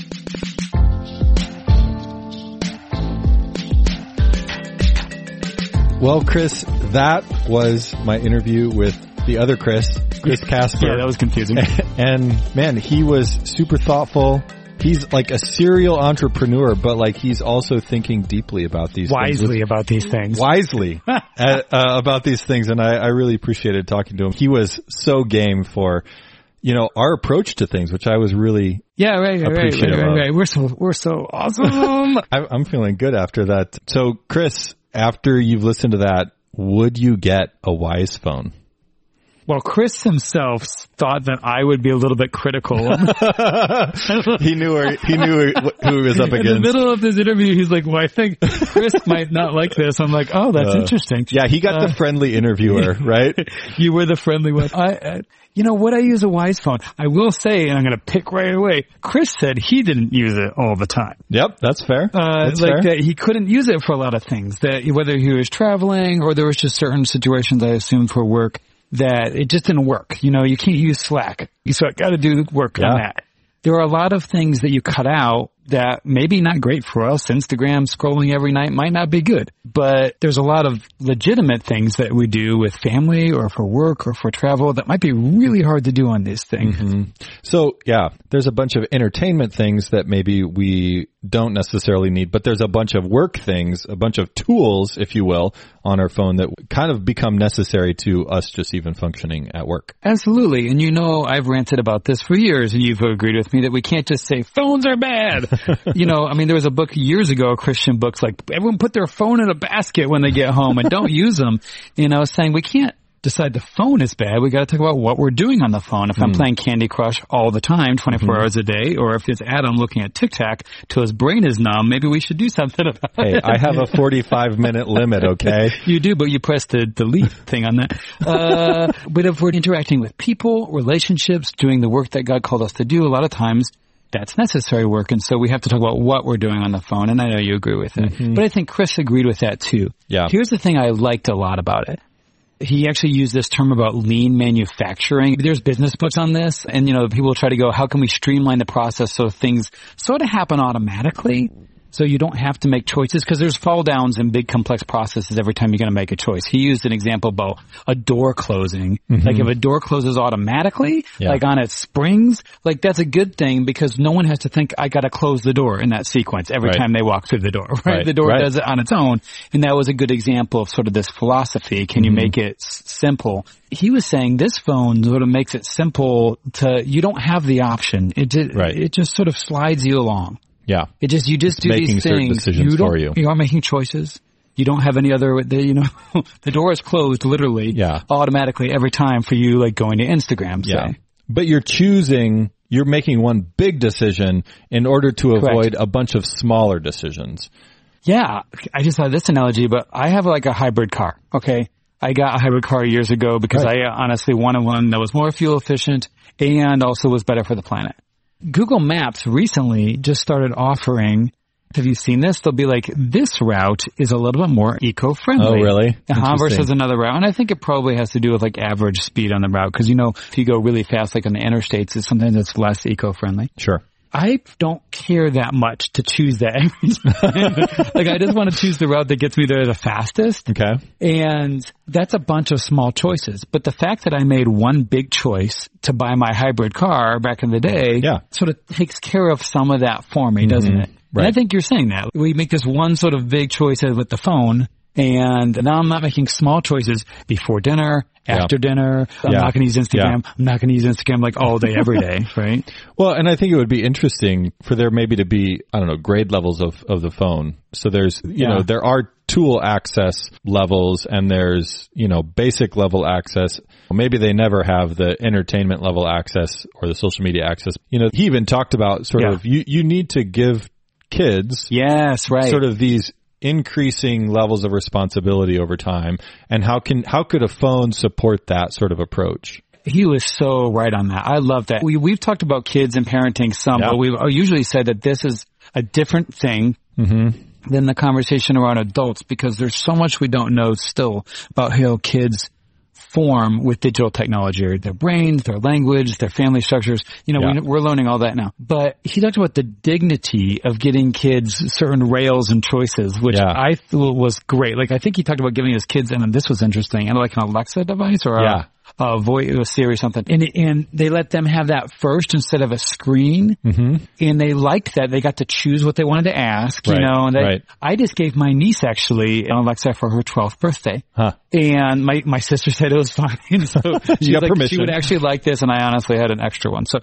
Well, Chris, that was my interview with the other Chris Casper. Yeah, that was confusing. And man, he was super thoughtful. He's like a serial entrepreneur, but like he's also thinking deeply about these things. About these things. Wisely about these things. And I really appreciated talking to him. He was so game for, you know, our approach to things, which I was really appreciative of. Right. We're so awesome. I'm feeling good after that. So Chris, after you've listened to that, would you get a Wise Phone? Well, Chris himself thought that I would be a little bit critical. He knew who he was up against. In the middle of this interview, he's like, well, I think Chris might not like this. I'm like, oh, that's interesting. Yeah, he got the friendly interviewer, right? You were the friendly one. You know, would I use a Wise Phone? I will say, and I'm going to pick right away, Chris said he didn't use it all the time. Yep, that's fair. That he couldn't use it for a lot of things, that whether he was traveling or there was just certain situations, I assume, for work, that it just didn't work. You know, you can't use Slack. So I got to do work on that. There are a lot of things that you cut out that maybe not great for us. Instagram scrolling every night might not be good, but there's a lot of legitimate things that we do with family or for work or for travel that might be really hard to do on these things. Mm-hmm. So yeah, there's a bunch of entertainment things that maybe we don't necessarily need, but there's a bunch of work things, a bunch of tools, if you will, on our phone that kind of become necessary to us just even functioning at work. Absolutely. And I've ranted about this for years, and you've agreed with me that we can't just say phones are bad. There was a book years ago, Christian books, like everyone put their phone in a basket when they get home and don't use them. Saying we can't decide the phone is bad. We got to talk about what we're doing on the phone. If I'm playing Candy Crush all the time, 24 hours a day, or if it's Adam looking at TikTok till his brain is numb, maybe we should do something about it. Hey, I have a 45-minute limit, okay? You do, but you press the delete thing on that. But if we're interacting with people, relationships, doing the work that God called us to do, a lot of times that's necessary work. And so we have to talk about what we're doing on the phone. And I know you agree with it. But I think Chris agreed with that too. Yeah. Here's the thing I liked a lot about it. He actually used this term about lean manufacturing. There's business books on this, and people try to go, how can we streamline the process so things sort of happen automatically? So you don't have to make choices, because there's fall downs in big complex processes every time you're going to make a choice. He used an example about a door closing. Like if a door closes automatically, like on its springs, like that's a good thing, because no one has to think I got to close the door in that sequence every time they walk through the door, right? The door does it on its own. And that was a good example of sort of this philosophy. Can you make it simple? He was saying this phone sort of makes it simple you don't have the option. It just sort of slides you along. Yeah. You just do these things. Decisions for you. You are making choices. You don't have any other, the door is closed literally automatically every time for you, like going to Instagram, say. Yeah. But you're making one big decision in order to avoid a bunch of smaller decisions. Yeah. I just thought this analogy, but I have like a hybrid car. Okay. I got a hybrid car years ago because I honestly wanted one that was more fuel efficient and also was better for the planet. Google Maps recently just started offering, have you seen this? They'll be like, this route is a little bit more eco-friendly. Oh, really? Versus another route. And I think it probably has to do with like average speed on the route. Because, if you go really fast, like on the interstates, it's sometimes it's less eco-friendly. Sure. I don't care that much to choose that every time. Like I just want to choose the route that gets me there the fastest. Okay. And that's a bunch of small choices. But the fact that I made one big choice to buy my hybrid car back in the day sort of takes care of some of that for me, doesn't it? Right. And I think you're saying that. We make this one sort of big choice with the phone, and now I'm not making small choices before dinner, after dinner. I'm not going to use Instagram. I'm not going to use Instagram like all day, every day, right? Well, and I think it would be interesting for there maybe to be, grade levels of the phone. So there's, there are tool access levels and there's, basic level access. Maybe they never have the entertainment level access or the social media access. He even talked about sort of, you need to give kids sort of these increasing levels of responsibility over time, and how could a phone support that sort of approach? He was so right on that. I love that. We've talked about kids and parenting some, but we've usually said that this is a different thing than the conversation around adults, because there's so much we don't know still about how kids form with digital technology, their brains, their language, their family structures. We're learning all that now. But he talked about the dignity of getting kids certain rails and choices, which I thought was great. Like, I think he talked about giving his kids, and this was interesting, and like an Alexa device or a voice, a Siri or something. And they let them have that first instead of a screen. And they liked that. They got to choose what they wanted to ask, and I just gave my niece actually an Alexa for her 12th birthday. And my sister said it was fine. So you got permission. She would actually like this, and I honestly had an extra one. So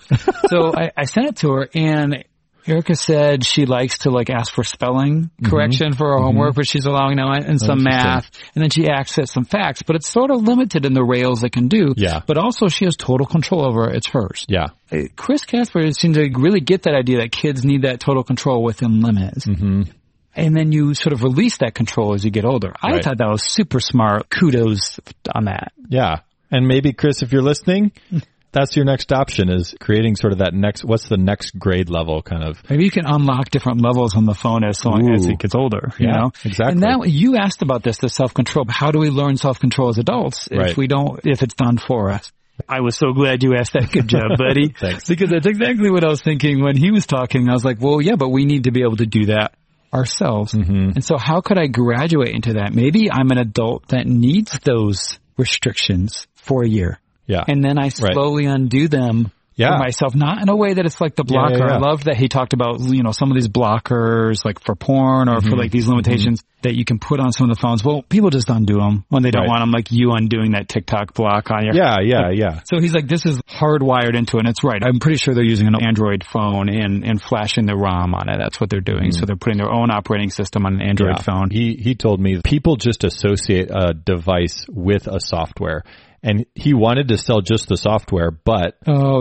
I sent it to her, and Erica said she likes to like ask for spelling correction for her homework, but she's allowing now and some math, and then she asks some facts, but it's sort of limited in the rails it can do. Yeah. But also she has total control over it. It's hers. Yeah. Chris Casper seemed to really get that idea that kids need that total control within limits. And then you sort of release that control as you get older. I thought that was super smart. Kudos on that. Yeah. And maybe, Chris, if you're listening, that's your next option, is creating sort of that what's the next grade level kind of. Maybe you can unlock different levels on the phone as it gets older, you know? Exactly. And now you asked about this, the self-control. How do we learn self-control as adults if it's done for us? I was so glad you asked that. Good job, buddy. Thanks. Because that's exactly what I was thinking when he was talking. I was like, well, yeah, but we need to be able to do that ourselves. And so how could I graduate into that? Maybe I'm an adult that needs those restrictions for a year. Yeah. And then I slowly undo them for myself, not in a way that it's like the blocker. I love that he talked about, some of these blockers, like for porn or for like these limitations that you can put on some of the phones. Well, people just undo them when they don't want them, like you undoing that TikTok block on your. Yeah. So he's like, this is hardwired into it. And it's right. I'm pretty sure they're using an Android phone and flashing the ROM on it. That's what they're doing. So they're putting their own operating system on an Android phone. He told me people just associate a device with a software. And he wanted to sell just the software, but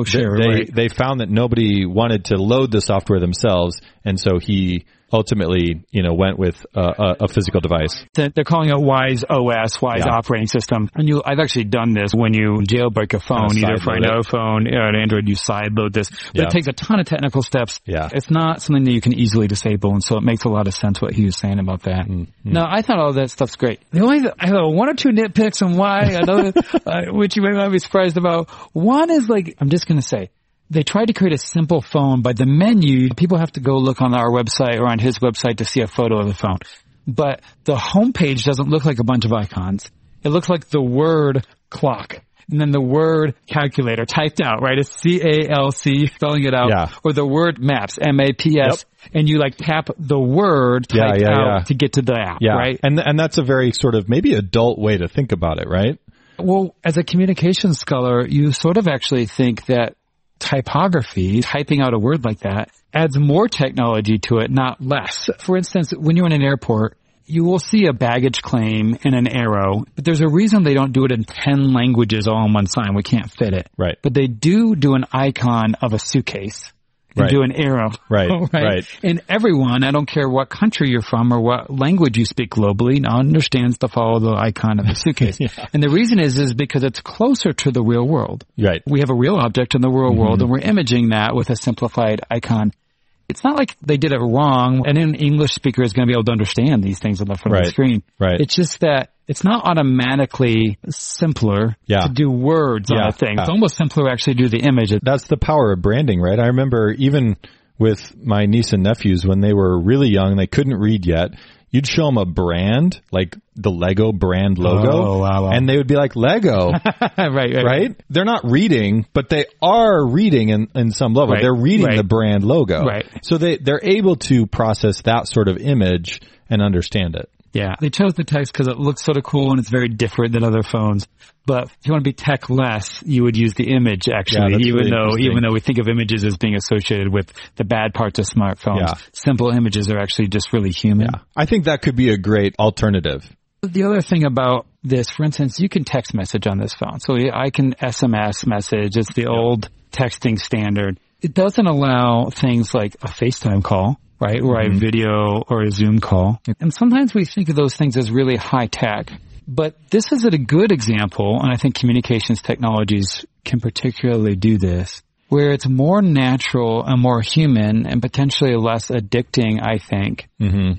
they found that nobody wanted to load the software themselves, and so he ultimately, went with a physical device. They're calling it Wise OS, Wise Operating System. And I've actually done this when you jailbreak a phone, either for an iPhone or an Android, you sideload this. But it takes a ton of technical steps. Yeah. It's not something that you can easily disable, and so it makes a lot of sense what he was saying about that. No, I thought all that stuff's great. I have one or two nitpicks on why, I know which you may not be surprised about. One is I'm just going to say, they tried to create a simple phone, but the menu, people have to go look on our website or on his website to see a photo of the phone. But the homepage doesn't look like a bunch of icons. It looks like the word clock and then the word calculator typed out, right? It's CALC, spelling it out. Or the word maps, MAPS. And you tap the word typed out to get to the app, right? And that's a very sort of maybe adult way to think about it, right? Well, as a communications scholar, you sort of actually think that typography, typing out a word like that, adds more technology to it, not less. For instance, when you're in an airport, you will see a baggage claim and an arrow, but there's a reason they don't do it in 10 languages all on one sign. We can't fit it. Right. But they do an icon of a suitcase. And do an arrow. Right. And everyone, I don't care what country you're from or what language you speak globally, now understands to follow the icon of the suitcase. And the reason is because it's closer to the real world. Right. We have a real object in the real world and we're imaging that with a simplified icon. It's not like they did it wrong, and an English speaker is going to be able to understand these things on the front of the screen. Right. It's just that it's not automatically simpler to do words on a thing. It's almost simpler to actually do the image. That's the power of branding, right? I remember even with my niece and nephews when they were really young, they couldn't read yet. You'd show them a brand, like the Lego brand logo, and they would be like, Lego. right? They're not reading, but they are reading in some level. They're reading the brand logo. So they're able to process that sort of image and understand it. Yeah. They chose the text because it looks sort of cool and it's very different than other phones. But if you want to be tech less, you would use the image actually, even though we think of images as being associated with the bad parts of smartphones. Simple images are actually just really human. I think that could be a great alternative. The other thing about this, for instance, you can text message on this phone. So I can SMS message. It's the old texting standard. It doesn't allow things like a FaceTime call. Right? Or a video or a Zoom call. And sometimes we think of those things as really high tech. But this is a good example, and I think communications technologies can particularly do this, where it's more natural and more human and potentially less addicting, I think,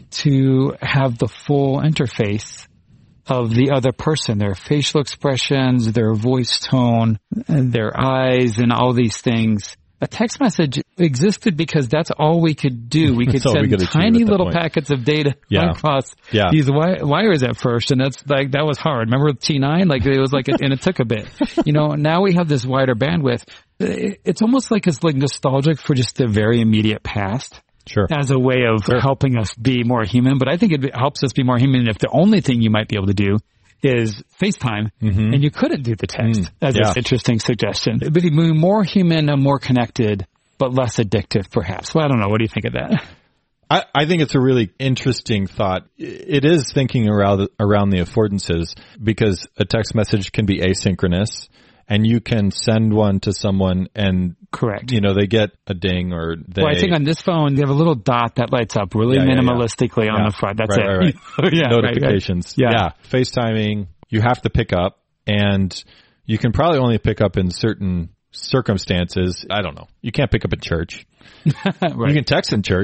to have the full interface of the other person, their facial expressions, their voice tone, their eyes, and all these things. A text message existed because that's all we could do. We could send tiny little packets of data across these wires at first, and that was hard. Remember with T9? And it took a bit. Now we have this wider bandwidth. It's almost like it's nostalgic for just the very immediate past. Sure. As a way of helping us be more human. But I think it helps us be more human if the only thing you might be able to do is FaceTime, and you couldn't do the text. That's an interesting suggestion. But be more human and more connected, but less addictive, perhaps. Well, I don't know. What do you think of that? I think it's a really interesting thought. It is thinking around the affordances, because a text message can be asynchronous, and you can send one to someone and they get a ding or they... Well, I think on this phone, they have a little dot that lights up really minimalistically on the front. That's it. Right. Notifications. Yeah. FaceTiming, you have to pick up, and you can probably only pick up in certain circumstances. I don't know. You can't pick up at church. You can text in church.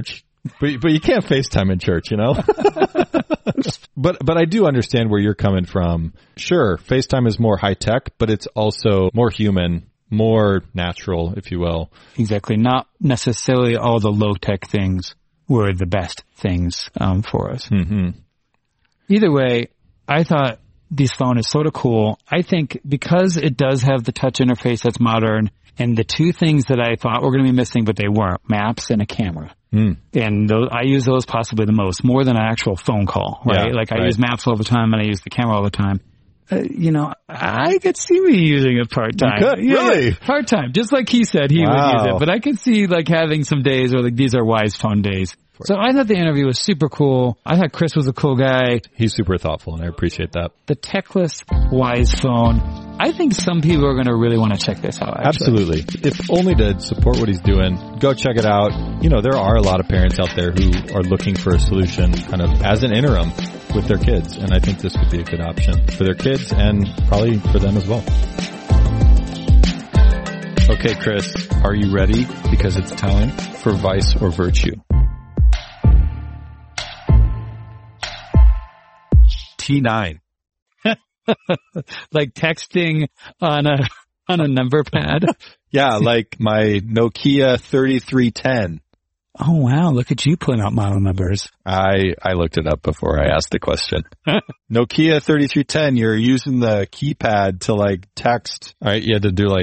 But you can't FaceTime in church, you know? But I do understand where you're coming from. Sure, FaceTime is more high tech, but it's also more human, more natural, if you will. Exactly. Not necessarily all the low tech things were the best things for us. Mm-hmm. Either way, I thought this phone is sort of cool. I think because it does have the touch interface that's modern, and the two things that I thought were going to be missing, but they weren't, maps and a camera. And I use those possibly the most, more than an actual phone call, right? Yeah, I use maps all the time and I use the camera all the time. I could see me using it part-time. You could? Really? Part-time. Just like he said he would use it. But I could see having some days where these are wise phone days. So I thought the interview was super cool. I thought Chris was a cool guy. He's super thoughtful, and I appreciate that. The Techless Wise Phone. I think some people are going to really want to check this out, actually. Absolutely. If only to support what he's doing, go check it out. There are a lot of parents out there who are looking for a solution kind of as an interim with their kids, and I think this would be a good option for their kids and probably for them as well. Okay, Chris, are you ready? Because it's time for Vice or Virtue. T9. Like texting on a number pad? Yeah, like my Nokia 3310. Oh wow, look at you pulling out model numbers. I looked it up before I asked the question. Nokia 3310, you're using the keypad to text. All right, you had to do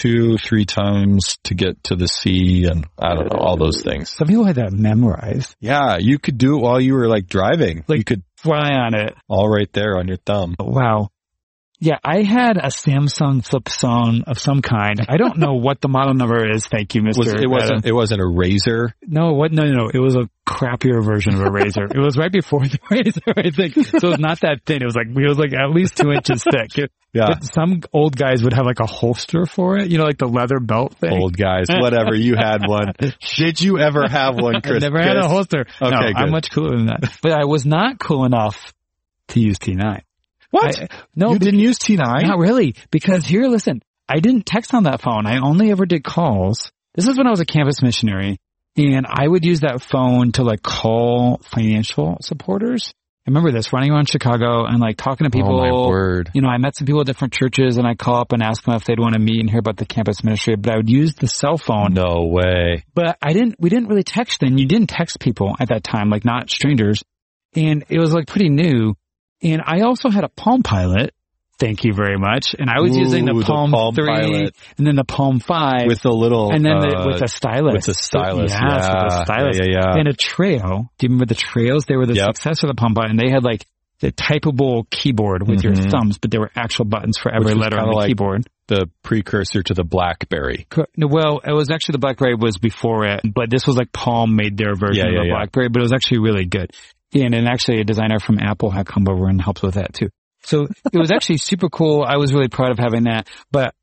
2-3 times to get to the C and I don't know, all those things. Some people had that memorized. Yeah, you could do it while you were driving. You could fly on it. All right there on your thumb. Wow. Yeah, I had a Samsung flip phone of some kind. I don't know what the model number is. Thank you, Mr. It wasn't a Razr? No, No. It was a crappier version of a Razr. It was right before the Razr, I think. So it was not that thin. It was at least 2 inches thick. Yeah. Some old guys would have a holster for it, the leather belt thing. Old guys, whatever. You had one. Did you ever have one, Chris? I never had a holster. Okay, no, good. I'm much cooler than that. But I was not cool enough to use T9. What? No, you didn't use T9? Not really. Because listen, I didn't text on that phone. I only ever did calls. This is when I was a campus missionary. And I would use that phone to call financial supporters. I remember this, running around Chicago and talking to people. Oh my word. I met some people at different churches and I'd call up and ask them if they'd want to meet and hear about the campus ministry. But I would use the cell phone. No way. But we didn't really text then. You didn't text people at that time, not strangers. And it was pretty new. And I also had a Palm Pilot. Thank you very much. And I was using the Palm 3 Pilot. And then the Palm 5. With the little... And then with a stylus. With the stylus, yeah. With a stylus. Yeah. And a Treo. Do you remember the Treos? They were the successor of the Palm Pilot. And they had the typable keyboard with your thumbs, but there were actual buttons for every letter on the keyboard. The precursor to the BlackBerry. Well, it was actually the BlackBerry was before it, but this was Palm made their version of the BlackBerry, but it was actually really good. And actually a designer from Apple had come over and helped with that too. So it was actually super cool. I was really proud of having that. But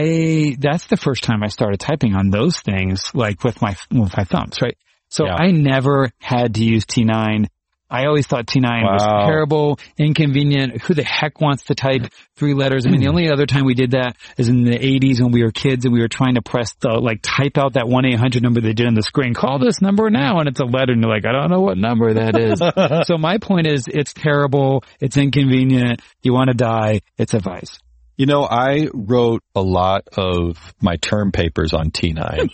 that's the first time I started typing on those things, with my thumbs, right? So I never had to use T9. I always thought T9 was terrible, inconvenient. Who the heck wants to type 3 letters? I mean, the only other time we did that is in the 80s when we were kids and we were trying to press type out that 1-800 number they did on the screen. Call this number now. And it's a letter and you're I don't know what number that is. So my point is it's terrible. It's inconvenient. You want to die. It's a vice. I wrote a lot of my term papers on T9.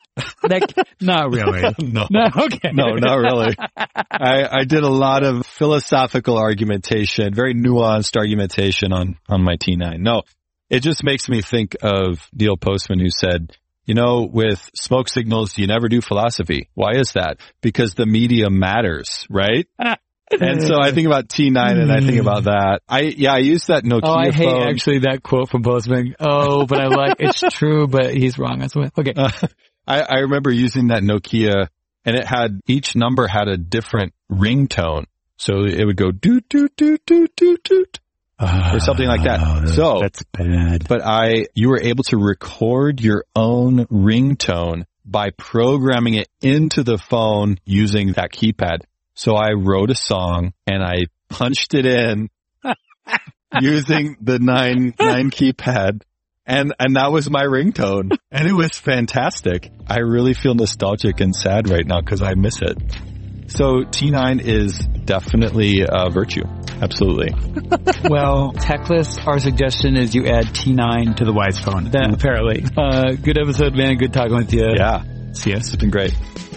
Not really. No. Okay. No, not really. I did a lot of philosophical argumentation, very nuanced argumentation on my T9. No, it just makes me think of Neil Postman, who said, with smoke signals, you never do philosophy. Why is that? Because the media matters, right? And so I think about T9 and I think about that. I use that Nokia phone. I hate actually that quote from Postman. Oh, but it's true, but he's wrong. That's what, okay. I remember using that Nokia and each number had a different ringtone. So it would go doot, doot, doot, doot, doot, doot, or something like that. So that's bad. But you were able to record your own ringtone by programming it into the phone using that keypad. So I wrote a song and I punched it in using the 9 keypad. And that was my ringtone. And it was fantastic. I really feel nostalgic and sad right now because I miss it. So T9 is definitely a virtue. Absolutely. Well, Techless, our suggestion is you add T9 to the Wise Phone. Apparently. Good episode, man. Good talking with you. Yeah. See ya. It's been great.